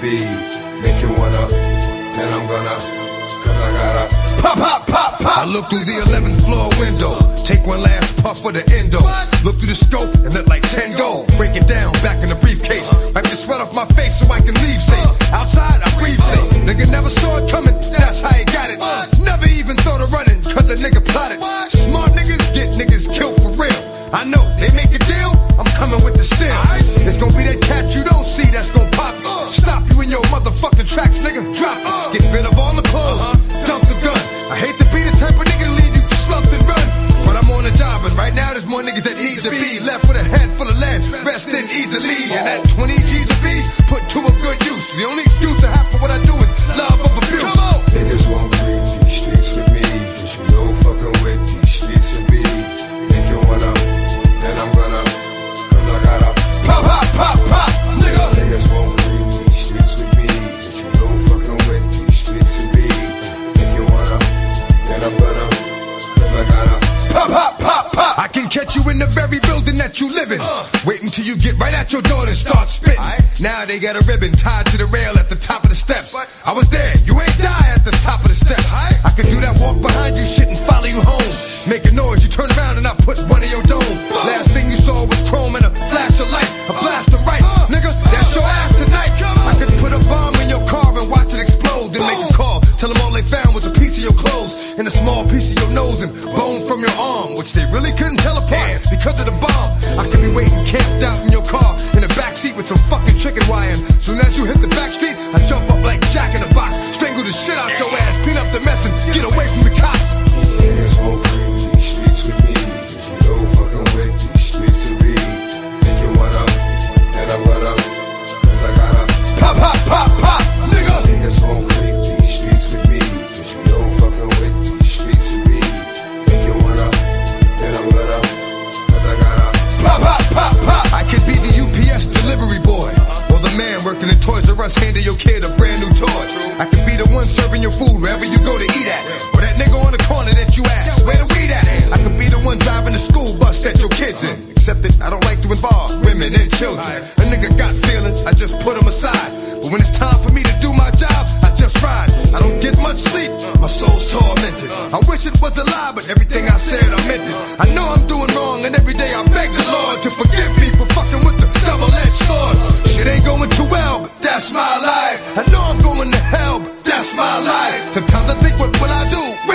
be. Make you wanna, and I'm gonna, cause I gotta pop, pop, pop, pop. I look through the 11th floor window, take one last puff for the endo. Look through the scope and let like 10 go. Break it down, back in the briefcase. Wipe the sweat off my face so I can leave safe. Outside, I breathe safe. Nigga never saw it coming, that's how he got it. Never even thought of running, cause the nigga plotted. Smart niggas get niggas killed for real. I know, they make a deal, I'm coming with the steel. It's gonna be that cat you don't see that's gonna pop. Stop you in your motherfucking tracks, nigga, drop it. Get rid of all the clothes, dump the gun. I hate to be the type of nigga to leave you slumped and run, but I'm on the job and right now there's more niggas that need to be left with a head full of lead, resting easily. And that 20 G's a be put to a good use. The only excuse I have for what I do is love of abuse. Niggas won't creep these streets with me, cause you know fucking with these streets and be. Make you wanna, and I'm gonna, cause I gotta pop, pop, pop, pop, nigga. Niggas won't creep these streets with me, cause you know fucking with these streets and be. Make you wanna, and I'm gonna, cause I gotta pop, pop, pop, pop. I can catch you in the very building that you live in. Wait until you get right at your door and start spitting. Now they got a ribbon tied to the rail at the top of the steps. I was there, you ain't die at the top of the steps. I could do that walk behind you shit and follow you home. Make a noise, you turn around and I put one in your dome. Last thing you saw was chrome and a flash of light. I blast them right, nigga, that's your ass tonight. I could put a bomb in your car and watch it explode. Then make a call, tell them all they found was a piece of your clothes and a small piece of your nose and bone from your arm, which they really couldn't tell apart because of the bomb. I could be waiting camped out in your car in the backseat with some fucking chicken wire. Soon as you hit the back street, I jump up like Jack in the Box, strangle the shit out your ass, clean up the mess and get away from the cops. Niggas won't creep these streets with me, cause you know fucking with these streets to be. Make you wanna, and I'm gonna, cause I gotta pop, pop, pop, pop, nigga. Niggas won't creep these streets with me, cause you know fucking with these streets to be. Make you wanna, and I'm gonna, cause I gotta pop, pop, pop, pop. I could be the UPS delivery boy, or the man working in Toys R Us handing your kid a brand new toy. I could be the one serving your food wherever you go to eat at, or that nigga on the corner that you ask, where the weed at? I could be the one driving the school bus that your kid's in, except that I don't like to involve women and children. A nigga got feelings, I just put them aside, but when it's time for me to do my job, I just ride. I don't get much sleep, my soul's tormented. I wish it was a lie, but everything I said I meant it. I know I'm doing wrong and every day I beg the Lord to forgive me for fucking with the double-edged sword. Shit ain't going too well, but that's my life. I know I'm going to hell, but that's my life. Sometimes I think what will I do